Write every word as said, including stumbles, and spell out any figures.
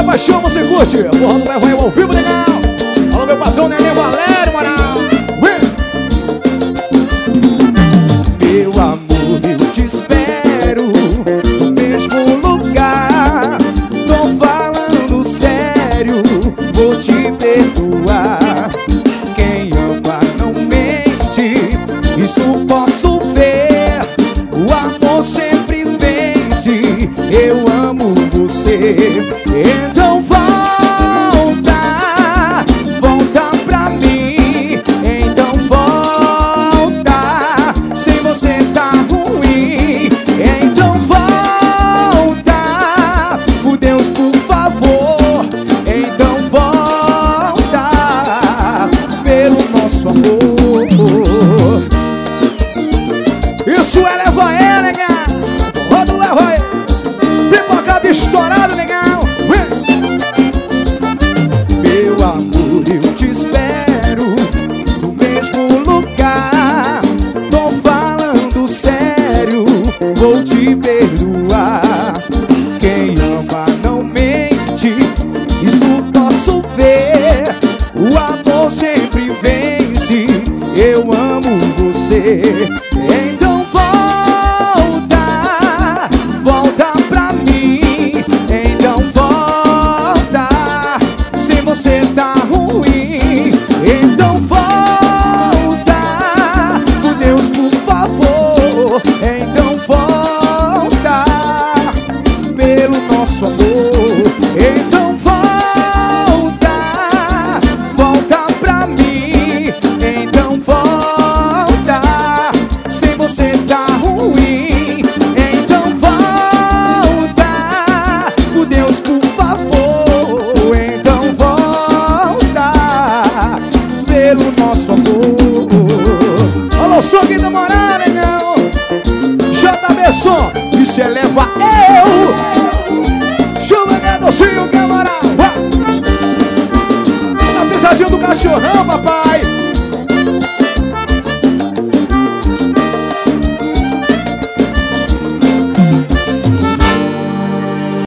paixão, você curte? Porra, não leva eu ao vivo, legal. Alô, meu patrão, Nenê Valério, moral. Meu amor, eu te espero no mesmo lugar. Tô falando sério, vou te perdoar. Quem ama não mente, isso posso ver. O amor sempre vence, eu amo você. Então volta, volta pra mim. Então volta, sem você tá ruim. Então volta, por Deus, por favor. Então volta, pelo nosso amor. Isso é leva ela, né? Roda o leva aí. Pipocado estourado, legal. Meu amor, eu te espero no mesmo lugar. Tô falando sério, vou te perdoar. Quem ama não mente, isso posso ver. O amor sempre vence, eu amo você. Então volta, volta pra mim. Então volta, sem você tá ruim. Então volta, por Deus, por favor. Então volta, pelo nosso amor. Então volta, volta pra mim. Então volta, sem você tá ruim. Então volta, por Deus, por favor. Então volta, pelo nosso amor. Alô, Sogue da Moral, legal. J B Som, isso eleva eu. Chuva, né, docinho, que é moral. Na pisadinha do cachorrão, papai.